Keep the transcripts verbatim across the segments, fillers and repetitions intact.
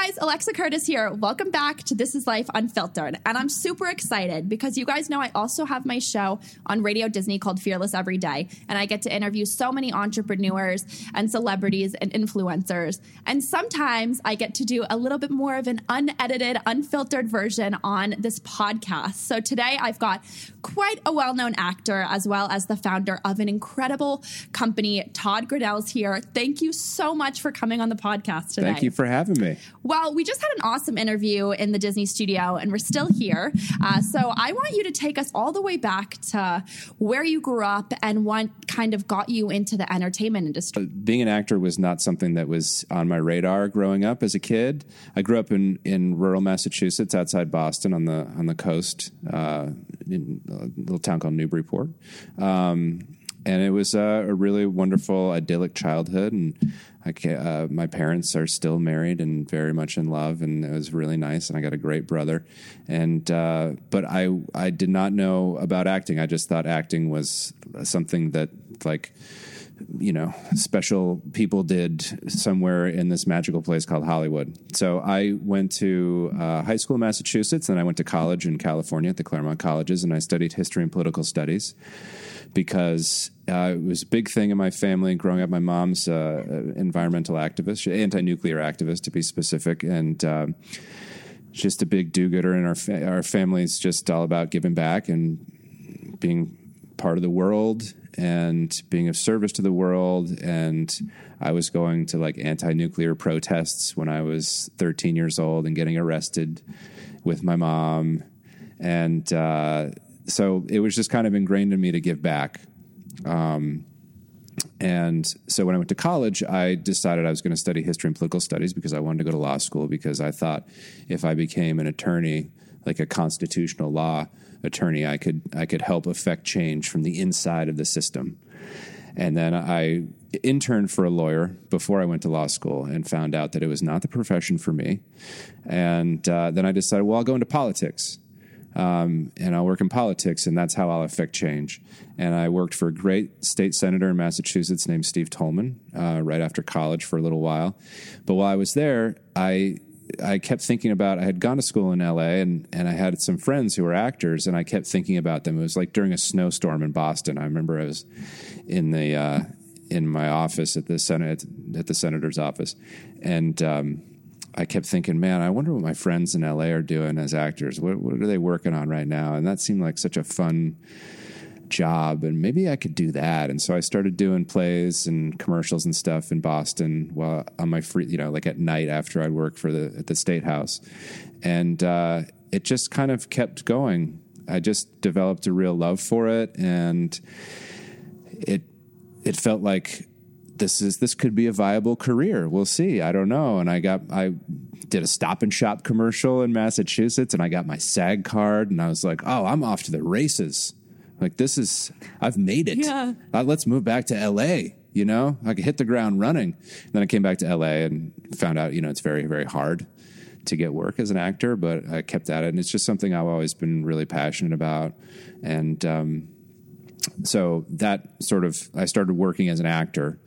guys, Alexa Curtis here. Welcome back to This Is Life Unfiltered. And I'm super excited because you guys know I also have my show on Radio Disney called Fearless Every Day. And I get to interview so many entrepreneurs and celebrities and influencers. And sometimes I get to do a little bit more of an unedited, unfiltered version on this podcast. So today I've got quite a well-known actor as well as the founder of an incredible company. Todd Grinnell's here. Thank you so much for coming on the podcast today. Thank you for having me. Well, we just had an awesome interview in the Disney studio, and we're still here. Uh, so I want you to take us all the way back to where you grew up and what kind of got you into the entertainment industry. Being an actor was not something that was on my radar growing up as a kid. I grew up in, in rural Massachusetts, outside Boston, on the on the coast, uh, in a little town called Newburyport. Um, And it was uh, a really wonderful, idyllic childhood. And I uh, my parents are still married and very much in love, and it was really nice. And I got a great brother. And uh, but I I did not know about acting. I just thought acting was something that, like, you know, special people did somewhere in this magical place called Hollywood. So I went to uh, high school in Massachusetts, and I went to college in California at the Claremont Colleges, and I studied history and political studies. Because uh, it was a big thing in my family growing up. My mom's uh, environmental activist, anti-nuclear activist to be specific, and uh, just a big do-gooder. And our fa- our family's just all about giving back and being part of the world and being of service to the world. And I was going to like anti-nuclear protests when I was thirteen years old and getting arrested with my mom. And uh So it was just kind of ingrained in me to give back. Um, and so when I went to college, I decided I was going to study history and political studies because I wanted to go to law school, because I thought if I became an attorney, like a constitutional law attorney, I could I could help affect change from the inside of the system. And then I interned for a lawyer before I went to law school and found out that it was not the profession for me. And uh, then I decided, well, I'll go into politics. Um, and I'll work in politics, and that's how I'll affect change. And I worked for a great state senator in Massachusetts named Steve Tolman uh, right after college for a little while. But while I was there, I I kept thinking about, I had gone to school in L A, and, and I had some friends who were actors, and I kept thinking about them. It was like during a snowstorm in Boston. I remember I was in the uh, in my office at the Senate at the senator's office, and um, I kept thinking, man, I wonder what my friends in L A are doing as actors. What, what are they working on right now? And that seemed like such a fun job, and maybe I could do that. And so I started doing plays and commercials and stuff in Boston while on my free, you know, like at night after I'd work for the at the State House. And uh, it just kind of kept going. I just developed a real love for it, and it it felt like this is this could be a viable career. We'll see. I don't know. And I got I did a Stop and Shop commercial in Massachusetts, and I got my SAG card, and I was like, oh, I'm off to the races. Like, this is, I've made it. Yeah. Uh, let's move back to L A, you know? I could hit the ground running. And then I came back to L A and found out, you know, it's very, very hard to get work as an actor, but I kept at it. And it's just something I've always been really passionate about. And um, so that sort of, I started working as an actor.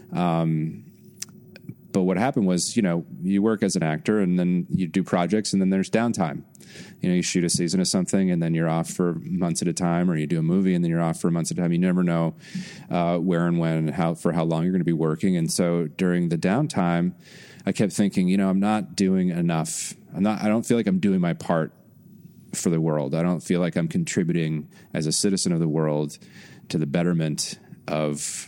Um, but what happened was, you know, you work as an actor and then you do projects, and then there's downtime. You know, you shoot a season of something and then you're off for months at a time, or you do a movie and then you're off for months at a time. You never know uh, where and when and how, for how long you're going to be working. And so during the downtime, I kept thinking, you know, I'm not doing enough. I'm not, I don't feel like I'm doing my part for the world. I don't feel like I'm contributing as a citizen of the world to the betterment of,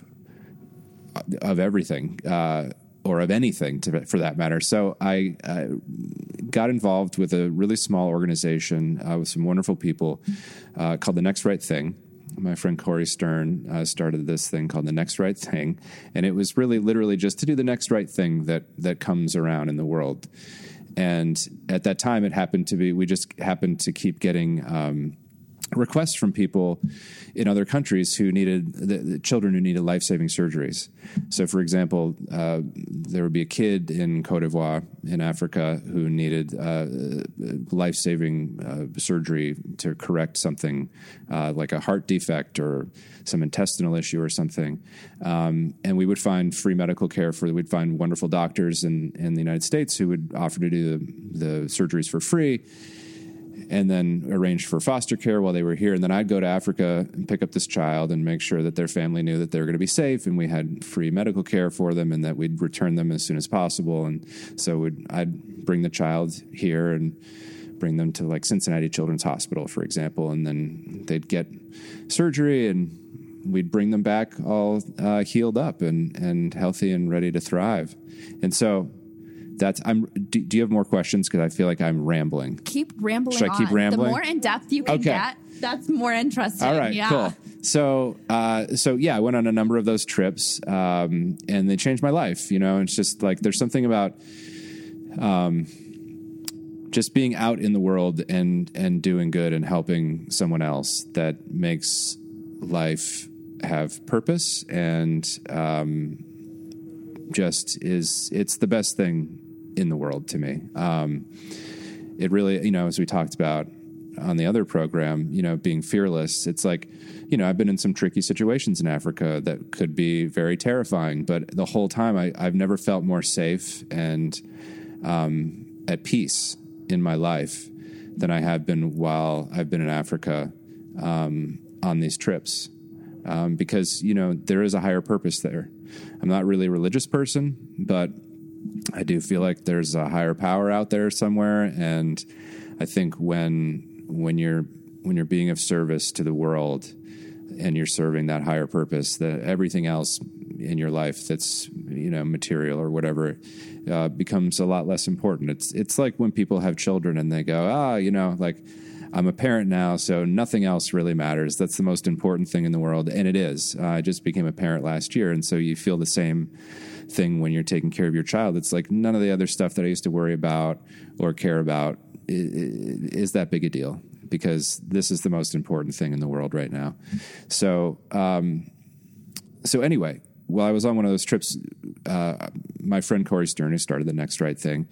of everything, uh, or of anything to, for that matter. So I, I got involved with a really small organization uh, with some wonderful people uh, called The Next Right Thing. My friend Corey Stern uh, started this thing called The Next Right Thing. And it was really literally just to do the next right thing that, that comes around in the world. And at that time, it happened to be, we just happened to keep getting um, requests from people in other countries who needed the, the children who needed life-saving surgeries. So, for example, uh, there would be a kid in Cote d'Ivoire in Africa who needed uh, life-saving uh, surgery to correct something uh, like a heart defect or some intestinal issue or something. Um, and we would find free medical care for, we'd find wonderful doctors in, in the United States who would offer to do the, the surgeries for free, and then arranged for foster care while they were here. And then I'd go to Africa and pick up this child and make sure that their family knew that they were going to be safe, and we had free medical care for them, and that we'd return them as soon as possible. And so we'd, I'd bring the child here and bring them to like Cincinnati Children's Hospital, for example, and then they'd get surgery, and we'd bring them back all uh, healed up and, and healthy and ready to thrive. And so That's. I'm. Do, do you have more questions? Because I feel like I'm rambling. Keep rambling. Should I keep on. rambling? The more in depth you can Okay. get, that's more interesting. All right. Yeah. Cool. So, uh, so yeah, I went on a number of those trips, um, and they changed my life. You know, it's just like there's something about, um, just being out in the world and and doing good and helping someone else that makes life have purpose, and um, just is it's the best thing in the world to me. Um, it really, you know, as we talked about on the other program, you know, being fearless, it's like, you know, I've been in some tricky situations in Africa that could be very terrifying, but the whole time I, I've never felt more safe and um, at peace in my life than I have been while I've been in Africa um, on these trips. Um, because, you know, there is a higher purpose there. I'm not really a religious person, but I do feel like there's a higher power out there somewhere. And I think when when you're when you're being of service to the world and you're serving that higher purpose, that everything else in your life that's, you know, material or whatever uh, becomes a lot less important. It's it's like when people have children and they go, ah, you know, like, I'm a parent now, so nothing else really matters. That's the most important thing in the world. And it is. Uh, I just became a parent last year. And so you feel the same thing when you're taking care of your child. It's like none of the other stuff that I used to worry about or care about is, is that big a deal, because this is the most important thing in the world right now. So, um, so anyway, while I was on one of those trips, uh, my friend Corey Stern, who started the Next Right Thing,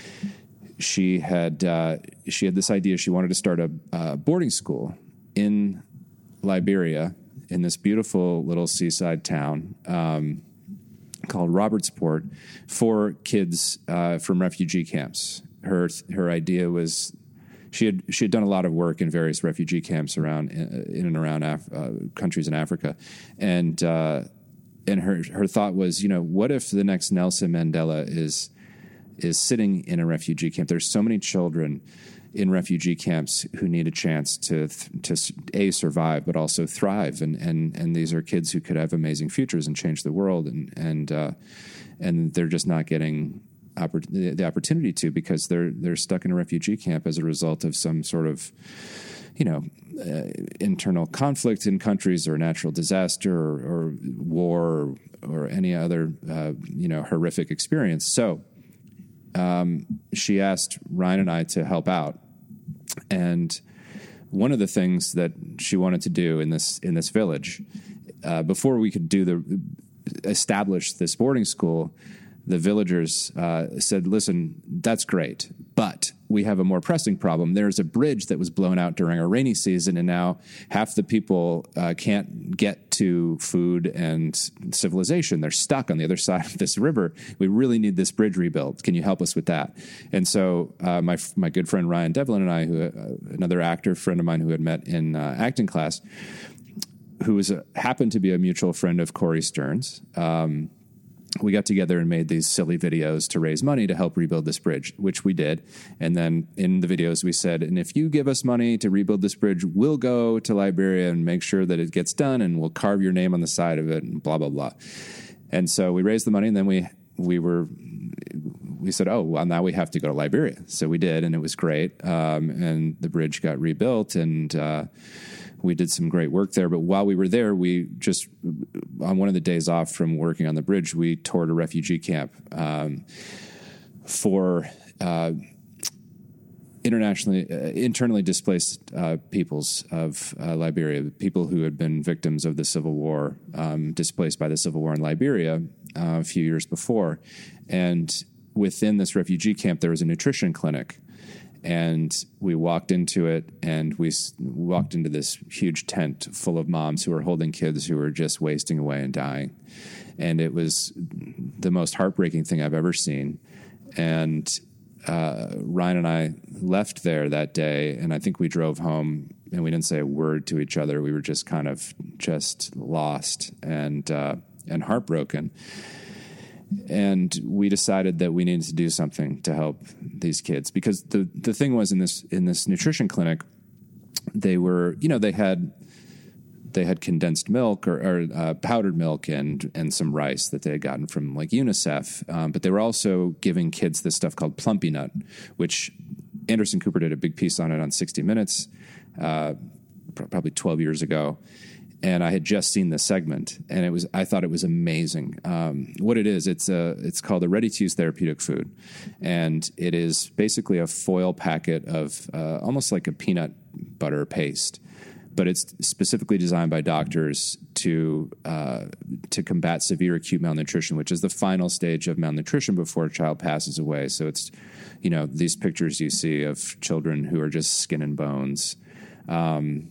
she had uh, she had this idea. She wanted to start a uh, boarding school in Liberia, in this beautiful little seaside town um, called Robertsport, for kids uh, from refugee camps. Her her idea was she had she had done a lot of work in various refugee camps around in and around Af- uh, countries in Africa, and uh, and her her thought was, you know, what if the next Nelson Mandela is is sitting in a refugee camp? There's so many children in refugee camps who need a chance to to a survive, but also thrive. And and and these are kids who could have amazing futures and change the world, and and uh, and they're just not getting oppor- the, the opportunity to, because they're they're stuck in a refugee camp as a result of some sort of, you know, uh, internal conflict in countries, or natural disaster, or, or war, or, or any other uh, you know horrific experience. So. Um, she asked Ryan and I to help out. And one of the things that she wanted to do in this in this village, uh, before we could do the establish this boarding school, the villagers uh, said, listen, that's great, but we have a more pressing problem. There's a bridge that was blown out during a rainy season, and now half the people uh, can't get to food and civilization. They're stuck on the other side of this river. We really need this bridge rebuilt. Can you help us with that? And so uh, my my good friend Ryan Devlin and I, who uh, another actor friend of mine who had met in uh, acting class, who was a, happened to be a mutual friend of Corey Stern's, um, we got together and made these silly videos to raise money to help rebuild this bridge, which we did. And then in the videos we said, and if you give us money to rebuild this bridge, we'll go to Liberia and make sure that it gets done, and we'll carve your name on the side of it, and blah, blah, blah. And so we raised the money, and then we we were we said, oh, well, now we have to go to Liberia. So we did, and it was great. Um, and the bridge got rebuilt, and uh, we did some great work there. But while we were there, we just, on one of the days off from working on the bridge, we toured a refugee camp um, for, uh, internationally, uh, internally displaced uh, peoples of uh, Liberia, people who had been victims of the Civil War, um, displaced by the Civil War in Liberia uh, a few years before. And within this refugee camp, there was a nutrition clinic. And we walked into it, and we s- walked into this huge tent full of moms who were holding kids who were just wasting away and dying. And it was the most heartbreaking thing I've ever seen. And uh, Ryan and I left there that day, and I think we drove home, and we didn't say a word to each other. We were just kind of just lost and uh, and heartbroken. And we decided that we needed to do something to help these kids, because the, the thing was in this in this nutrition clinic, they were, you know, they had they had condensed milk or, or uh, powdered milk and and some rice that they had gotten from like UNICEF, um, but they were also giving kids this stuff called Plumpy Nut, which Anderson Cooper did a big piece on it on sixty minutes, uh, probably twelve years ago. And I had just seen the segment, and it was, I thought it was amazing. Um, what it is, it's a, it's called a ready-to-use therapeutic food. And it is basically a foil packet of uh, almost like a peanut butter paste, but it's specifically designed by doctors to, uh, to combat severe acute malnutrition, which is the final stage of malnutrition before a child passes away. So it's, you know, these pictures you see of children who are just skin and bones. Um,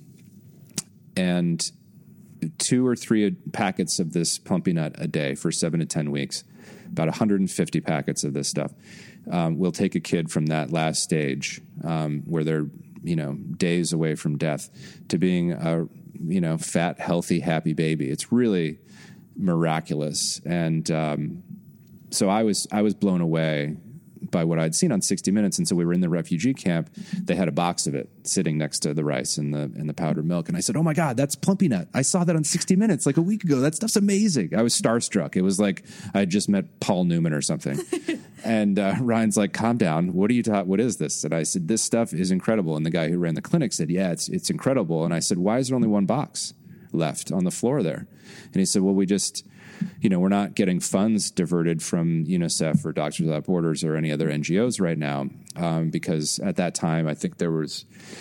and two or three packets of this Plumpy Nut a day for seven to ten weeks, about one hundred fifty packets of this stuff, um, will take a kid from that last stage um, where they're, you know, days away from death to being a, you know, fat, healthy, happy baby. It's really miraculous. And um, so I was, I was blown away by what I'd seen on sixty minutes. And so we were in the refugee camp. They had a box of it sitting next to the rice and the and the powdered milk. And I said, oh my God, that's Plumpy Nut. I saw that on sixty minutes like a week ago. That stuff's amazing. I was starstruck. It was like I had just met Paul Newman or something. And uh, Ryan's like, calm down. What are you taught? What is this? And I said, this stuff is incredible. And the guy who ran the clinic said, yeah, it's it's incredible. And I said, why is there only one box left on the floor there? And he said, well, we just... you know, we're not getting funds diverted from UNICEF or Doctors Without Borders or any other N G Os right now, um, because at that time I think there was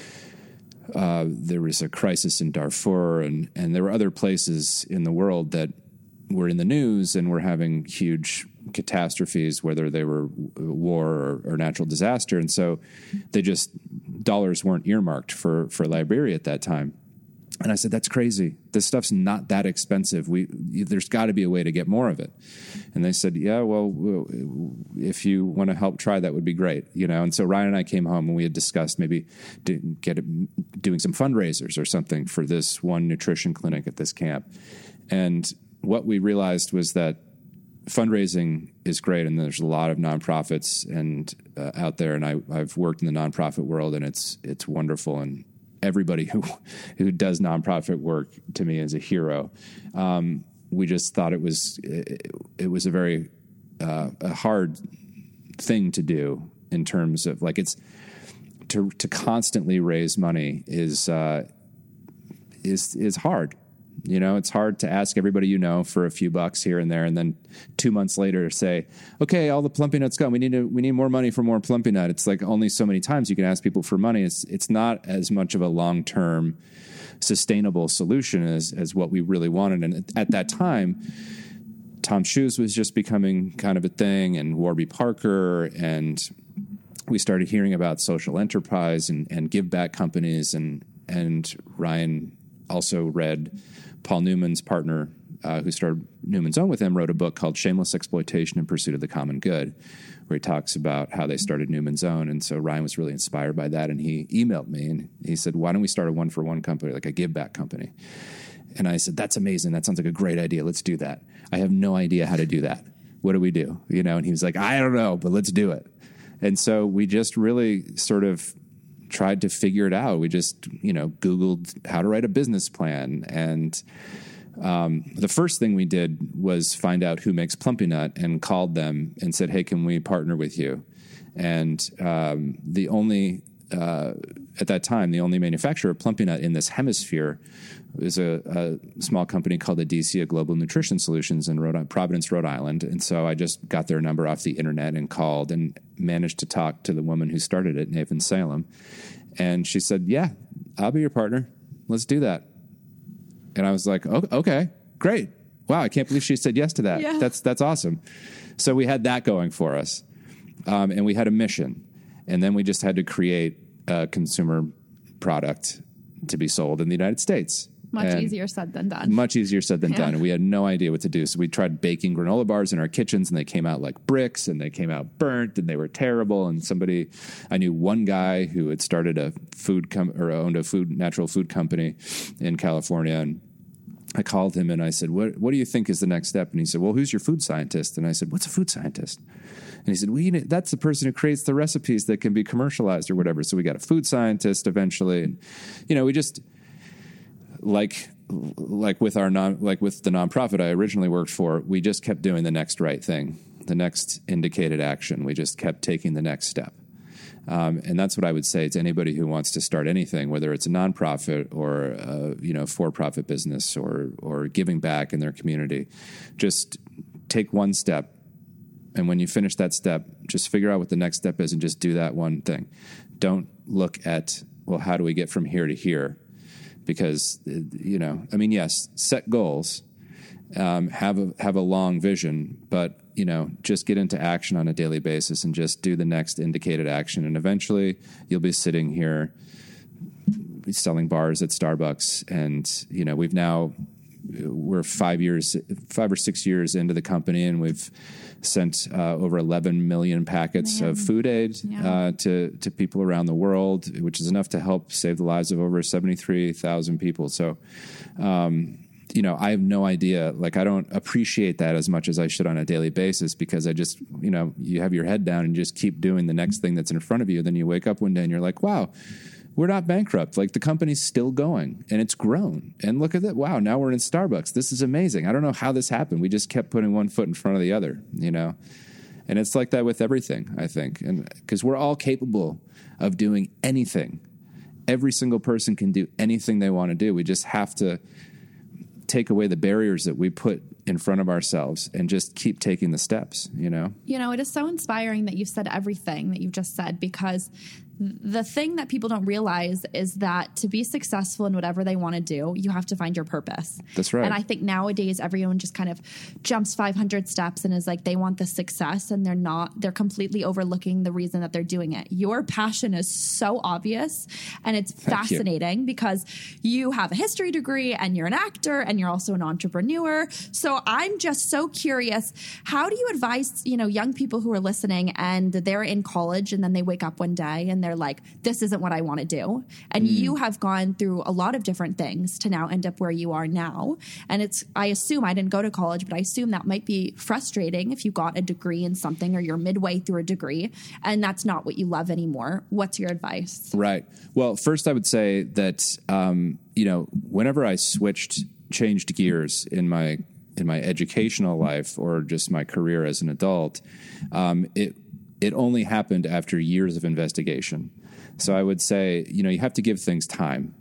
uh, there was a crisis in Darfur, and and there were other places in the world that were in the news and were having huge catastrophes, whether they were war or, or natural disaster, and so they just dollars weren't earmarked for for Liberia at that time. And I said, that's crazy. This stuff's not that expensive. We, there's got to be a way to get more of it. And they said, yeah, well, if you want to help try, that would be great. You know? And so Ryan and I came home and we had discussed maybe do, get it, doing some fundraisers or something for this one nutrition clinic at this camp. And what we realized was that fundraising is great, and there's a lot of nonprofits and uh, out there. And I, I've worked in the nonprofit world, and it's it's wonderful. And everybody who who does nonprofit work to me is a hero. Um, we just thought it was it, it was a very uh, a hard thing to do in terms of like it's to to constantly raise money is uh, is is hard. You know, it's hard to ask everybody you know for a few bucks here and there, and then two months later say, "Okay, all the Plumpy Nuts gone. We need to, we need more money for more Plumpy Nut." It's like only so many times you can ask people for money. It's it's not as much of a long term, sustainable solution as as what we really wanted. And at, at that time, Tom's Shoes was just becoming kind of a thing, and Warby Parker, and we started hearing about social enterprise and, and give back companies, and and Ryan also read Paul Newman's partner, uh, who started Newman's Own with him, wrote a book called Shameless Exploitation in Pursuit of the Common Good, where he talks about how they started Newman's Own. And so Ryan was really inspired by that. And he emailed me and he said, why don't we start a one for one company, like a give back company? And I said, that's amazing. That sounds like a great idea. Let's do that. I have no idea how to do that. What do we do? You know? And he was like, I don't know, but let's do it. And so we just really sort of tried to figure it out. We just, you know, Googled how to write a business plan. And um, the first thing we did was find out who makes Plumpy Nut and called them and said, hey, can we partner with you? And um, the only uh, at that time, the only manufacturer of Plumpy Nut in this hemisphere was a, a small company called Adessia Global Nutrition Solutions in Rhode, Providence, Rhode Island. And so I just got their number off the internet and called and managed to talk to the woman who started it, Nathan Salem. And she said, yeah, I'll be your partner. Let's do that. And I was like, oh, okay, great. Wow, I can't believe she said yes to that. Yeah. That's that's awesome. So we had that going for us. Um, and we had a mission. And then we just had to create a consumer product to be sold in the United States. Much and easier said than done. Much easier said than Yeah. done. And we had no idea what to do. So we tried baking granola bars in our kitchens, and they came out like bricks, and they came out burnt, and they were terrible. And somebody, I knew one guy who had started a food com- or owned a food natural food company in California, and I called him and I said, what, what do you think is the next step? And he said, well, who's your food scientist? And I said, what's a food scientist? And he said, well, you know, that's the person who creates the recipes that can be commercialized or whatever. So we got a food scientist eventually. And, you know, we just, like, like with our non, like with the nonprofit I originally worked for, we just kept doing the next right thing, the next indicated action. We just kept taking the next step. Um, and that's what I would say to anybody who wants to start anything, whether it's a nonprofit or a, you know, for-profit business or or giving back in their community. Just take one step, and when you finish that step, just figure out what the next step is and just do that one thing. Don't look at, well, how do we get from here to here? Because, you know, I mean, yes, set goals, um, have a have a long vision, but you know, just get into action on a daily basis and just do the next indicated action. And eventually you'll be sitting here selling bars at Starbucks. And, you know, we've now, we're five years, five or six years into the company, and we've sent uh, over eleven million packets Man. of food aid Yeah. uh, to, to people around the world, which is enough to help save the lives of over seventy-three thousand people. So, um, you know, I have no idea. Like, I don't appreciate that as much as I should on a daily basis, because I just, you know, you have your head down and just keep doing the next thing that's in front of you. Then you wake up one day and you're like, wow, we're not bankrupt. Like, the company's still going and it's grown. And look at that. Wow, now we're in Starbucks. This is amazing. I don't know how this happened. We just kept putting one foot in front of the other, you know? And it's like that with everything, I think. And because we're all capable of doing anything. Every single person can do anything they want to do. We just have to take away the barriers that we put in front of ourselves and just keep taking the steps, you know? You know, it is so inspiring that you've said everything that you've just said, because the thing that people don't realize is that to be successful in whatever they want to do, you have to find your purpose. That's right. And I think nowadays everyone just kind of jumps five hundred steps and is like, they want the success, and they're not, they're completely overlooking the reason that they're doing it. Your passion is so obvious, and it's Thank you. fascinating because you have a history degree and you're an actor and you're also an entrepreneur. So I'm just so curious, how do you advise, you know, young people who are listening and they're in college and then they wake up one day and they're like, this isn't what I want to do. And mm. you have gone through a lot of different things to now end up where you are now. And it's, I assume, I didn't go to college, but I assume that might be frustrating if you got a degree in something or you're midway through a degree and that's not what you love anymore. What's your advice? Right. Well, first I would say that, um, you know, whenever I switched, changed gears in my in my educational life or just my career as an adult, um, it it only happened after years of investigation. So I would say, you know, you have to give things time.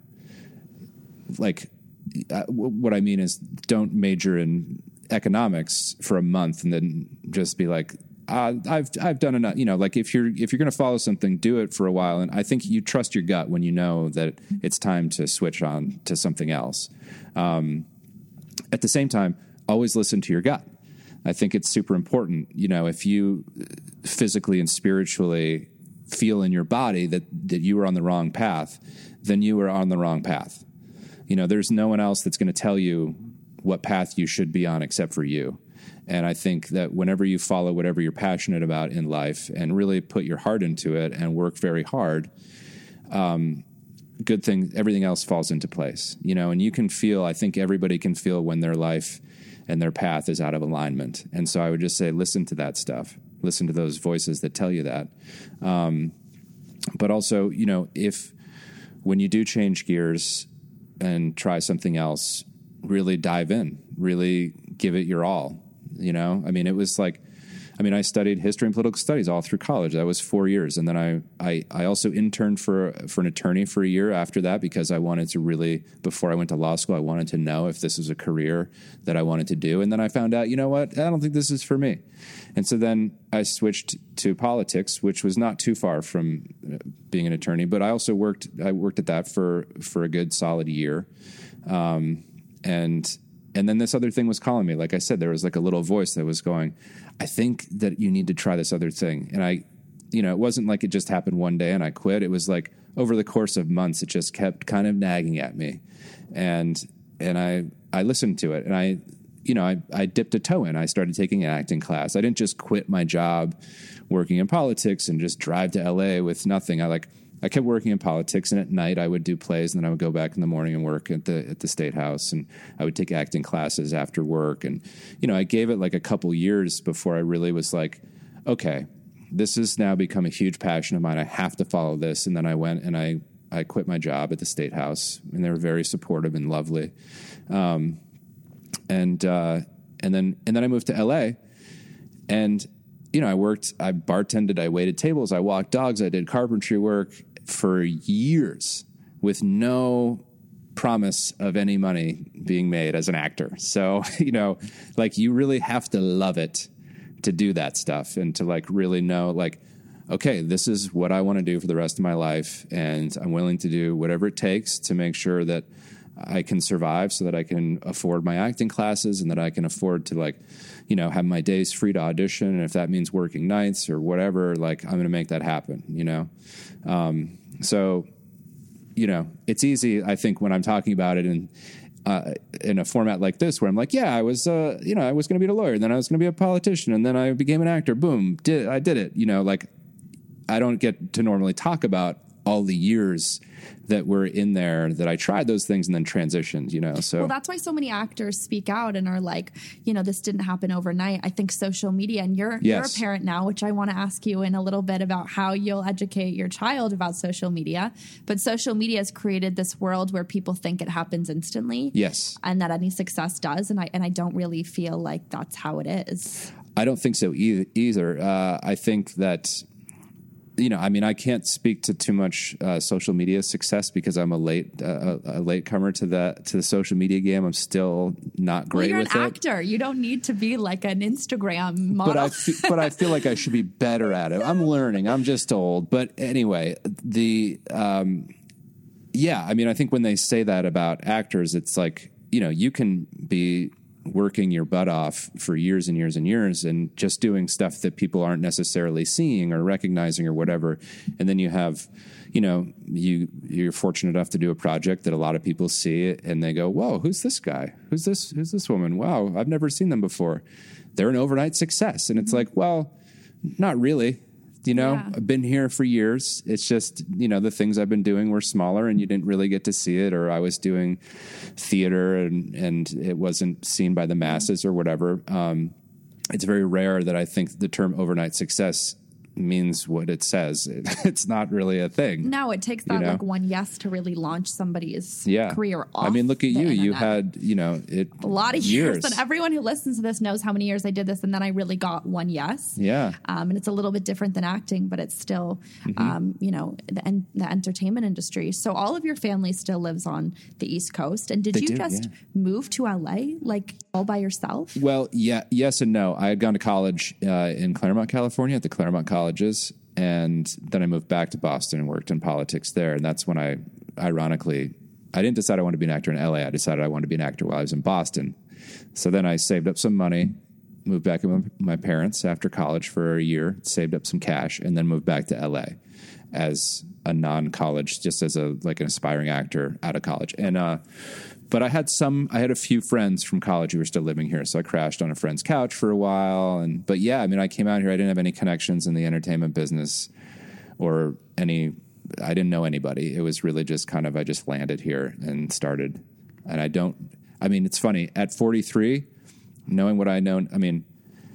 Like, uh, w- what I mean is, don't major in economics for a month and then just be like, uh, I've I've done enough. You know, like if you're if you're going to follow something, do it for a while. And I think you trust your gut when you know that it's time to switch on to something else. Um, at the same time, always listen to your gut. I think it's super important. You know, if you physically and spiritually feel in your body that, that you are on the wrong path, then you are on the wrong path. You know, there's no one else that's going to tell you what path you should be on except for you. And I think that whenever you follow whatever you're passionate about in life and really put your heart into it and work very hard, um, good thing, everything else falls into place, you know, and you can feel, I think everybody can feel when their life and their path is out of alignment. And so I would just say, listen to that stuff. Listen to those voices that tell you that. Um, but also, you know, if when you do change gears and try something else, really dive in, really give it your all. You know, I mean, it was like I mean, I studied history and political studies all through college. That was four years. And then I, I, I also interned for, for an attorney for a year after that because I wanted to really, before I went to law school, I wanted to know if this was a career that I wanted to do. And then I found out, you know what, I don't think this is for me. And so then I switched to politics, which was not too far from being an attorney, but I also worked, I worked at that for, for a good solid year. Um, and And then this other thing was calling me. Like I said, there was like a little voice that was going, I think that you need to try this other thing. And I, you know, it wasn't like it just happened one day and I quit. It was like over the course of months, it just kept kind of nagging at me. And, and I, I listened to it and I, you know, I, I dipped a toe in. I started taking an acting class. I didn't just quit my job working in politics and just drive to L A with nothing. I like, I kept working in politics, and at night I would do plays, and then I would go back in the morning and work at the at the State House, and I would take acting classes after work. And, you know, I gave it like a couple years before I really was like, okay, this has now become a huge passion of mine. I have to follow this. And then I went and I, I quit my job at the State House, and they were very supportive and lovely. Um, and uh, and then and then I moved to L A, and, you know, I worked, I bartended, I waited tables, I walked dogs, I did carpentry work for years with no promise of any money being made as an actor. So, you know, like you really have to love it to do that stuff and to like really know like, okay, this is what I want to do for the rest of my life. And I'm willing to do whatever it takes to make sure that I can survive so that I can afford my acting classes and that I can afford to like, you know, have my days free to audition. And if that means working nights or whatever, like I'm going to make that happen, you know? Um, so, you know, it's easy, I think, when I'm talking about it in, uh, in a format like this, where I'm like, yeah, I was, uh, you know, I was going to be a lawyer, and then I was going to be a politician, and then I became an actor. Boom. Did, I did it. You know, like I don't get to normally talk about all the years that were in there that I tried those things and then transitioned, you know, so. Well, that's why so many actors speak out and are like, you know, this didn't happen overnight. I think social media, and you're, yes. you're a parent now, which I want to ask you in a little bit about how you'll educate your child about social media. But social media has created this world where people think it happens instantly. Yes. And that any success does. And I, and I don't really feel like that's how it is. I don't think so either. either. Uh, I think that, you know, I mean, I can't speak to too much uh, social media success because I'm a late uh, a late comer to the to the social media game. I'm still not great well, you're with an it. Actor, you don't need to be like an Instagram model. But I fe- but I feel like I should be better at it. I'm learning. I'm just old. But anyway, the um, yeah, I mean, I think when they say that about actors, it's like, you know, you can be working your butt off for years and years and years and just doing stuff that people aren't necessarily seeing or recognizing or whatever. And then you have, you know, you, you're fortunate enough to do a project that a lot of people see it and they go, whoa, who's this guy? Who's this, who's this woman? Wow. I've never seen them before. They're an overnight success. And it's like, well, not really. You know, yeah. I've been here for years. It's just, you know, the things I've been doing were smaller and you didn't really get to see it, or I was doing theater and, and it wasn't seen by the masses or whatever. Um, it's very rare that I think the term overnight success means what it says. It, it's not really a thing. No, it takes that, you know? like one yes to really launch somebody's yeah. career off. I mean, look at you. Internet. You had, you know, it a lot of years. years. And everyone who listens to this knows how many years I did this. And then I really got one yes. Yeah. Um, and it's a little bit different than acting, but it's still, mm-hmm. um, you know, the, en- the entertainment industry. So all of your family still lives on the East Coast. And did they you do, just yeah. move to L A like all by yourself? Well, yeah, yes and no. I had gone to college uh, in Claremont, California at the Claremont colleges. And then I moved back to Boston and worked in politics there. And that's when I, ironically, I didn't decide I wanted to be an actor in L A. I decided I wanted to be an actor while I was in Boston. So then I saved up some money, moved back with my parents after college for a year, saved up some cash, and then moved back to L A as a non-college, just as a like an aspiring actor out of college. And uh, but I had some, I had a few friends from college who were still living here, so I crashed on a friend's couch for a while. And but yeah, I mean, I came out here. I didn't have any connections in the entertainment business or any. I didn't know anybody. It was really just kind of I just landed here and started. And I don't. I mean, it's funny at forty-three, knowing what I know. I mean,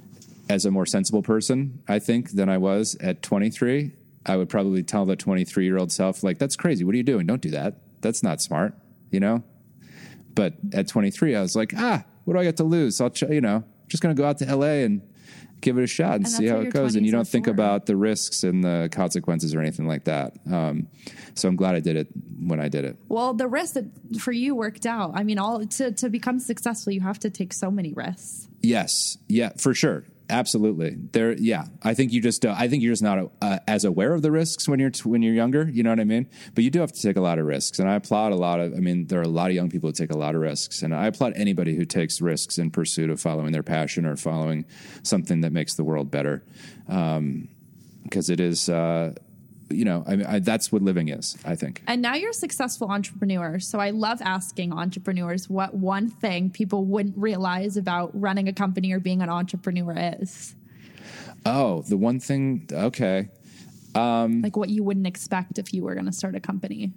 as a more sensible person, I think than I was at twenty-three. I would probably tell the twenty-three-year-old self, like, that's crazy. What are you doing? Don't do that. That's not smart, you know? But at twenty-three, I was like, ah, what do I got to lose? I'll, ch- you know, just going to go out to L A and give it a shot and, And see that's how what it your goes. And you twenties don't are think for. about the risks and the consequences or anything like that. Um, so I'm glad I did it when I did it. Well, the risk that for you worked out. I mean, all to, to become successful, you have to take so many risks. Yes. Yeah, for sure. Absolutely. There. Yeah. I think you just, uh, I think you're just not uh, as aware of the risks when you're, when you're younger, you know what I mean? But you do have to take a lot of risks. And I applaud a lot of, I mean, there are a lot of young people who take a lot of risks, and I applaud anybody who takes risks in pursuit of following their passion or following something that makes the world better. Um, cause it is, uh, you know, I mean, I, that's what living is, I think. And now you're a successful entrepreneur. So I love asking entrepreneurs what one thing people wouldn't realize about running a company or being an entrepreneur is. Oh, the one thing. Okay. Um, like what you wouldn't expect if you were going to start a company.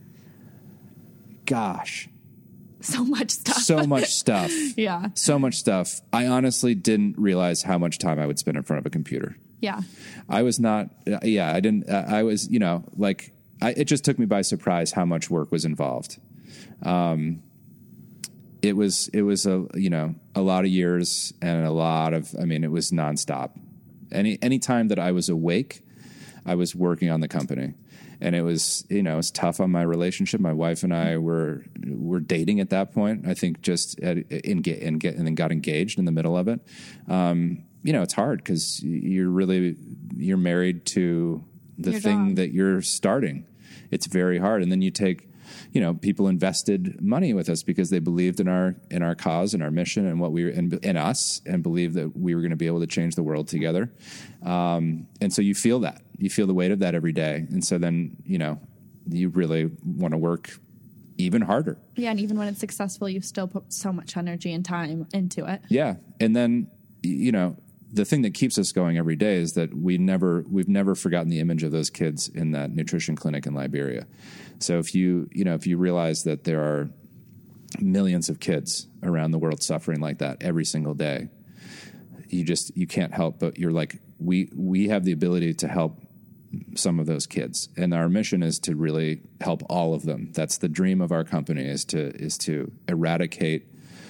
Gosh. So much stuff. So much stuff. Yeah. So much stuff. I honestly didn't realize how much time I would spend in front of a computer. Yeah. I was not, uh, yeah, I didn't, uh, I was, you know, like, I, it just took me by surprise how much work was involved. Um, it was, it was a, you know, a lot of years and a lot of, I mean, it was nonstop. Any, any time that I was awake, I was working on the company, and it was, you know, it was tough on my relationship. My wife and I were, were dating at that point. I think just at, in, in, and then got engaged in the middle of it. Um, you know, it's hard because you're really, you're married to the Your thing job. that you're starting. It's very hard. And then you take, you know, people invested money with us because they believed in our, in our cause and our mission and what we were in, in us, and believed that we were going to be able to change the world together. Um, and so you feel that, you feel the weight of that every day. And so then, you know, you really want to work even harder. Yeah. And even when it's successful, you still put so much energy and time into it. Yeah. And then, you know, the thing that keeps us going every day is that we never, we've never forgotten the image of those kids in that nutrition clinic in Liberia. So if you, you know, if you realize that there are millions of kids around the world suffering like that every single day, you just, you can't help but you're like, we, we have the ability to help some of those kids. And our mission is to really help all of them. That's the dream of our company, is to, is to eradicate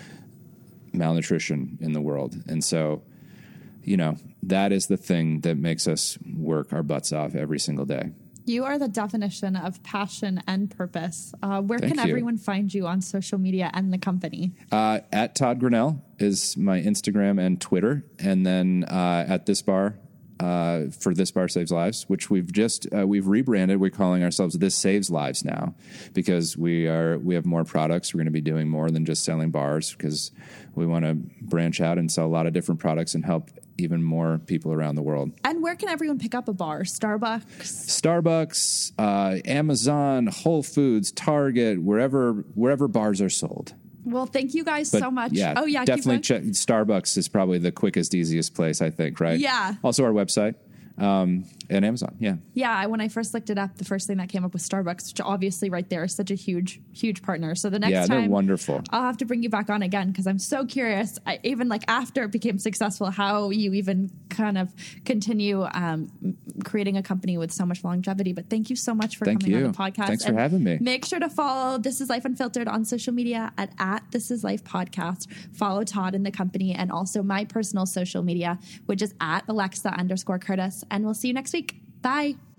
malnutrition in the world. And so, you know, that is the thing that makes us work our butts off every single day. You are the definition of passion and purpose. Uh, where Thank can you. everyone find you on social media and the company? Uh, at Todd Grinnell is my Instagram and Twitter. And then uh, at This Bar, uh, for This Bar Saves Lives, which we've just, uh, we've rebranded. We're calling ourselves This Saves Lives now, because we are, we have more products. We're going to be doing more than just selling bars, because we want to branch out and sell a lot of different products and help even more people around the world. And where can everyone pick up a bar? Starbucks? Starbucks, uh, Amazon, Whole Foods, Target, wherever, wherever bars are sold. Well, thank you guys But so much. yeah, oh, yeah. keep definitely going. check. Starbucks is probably the quickest, easiest place, I think, right? Yeah. Also our website, um, and Amazon. Yeah. Yeah, I, when I first looked it up, the first thing that came up was Starbucks, which obviously right there is such a huge, huge partner. So the next Yeah, time, they're wonderful. I'll have to bring you back on again, because I'm so curious, I, even like after it became successful, how you even kind of continue um, creating a company with so much longevity. But thank you so much for Thank coming you. on the podcast. Thanks for And having me. Make sure to follow This Is Life Unfiltered on social media at, at This Is Life Podcast. Follow Todd and the company, and also my personal social media, which is at Alexa underscore Curtis. And we'll see you next week. Bye.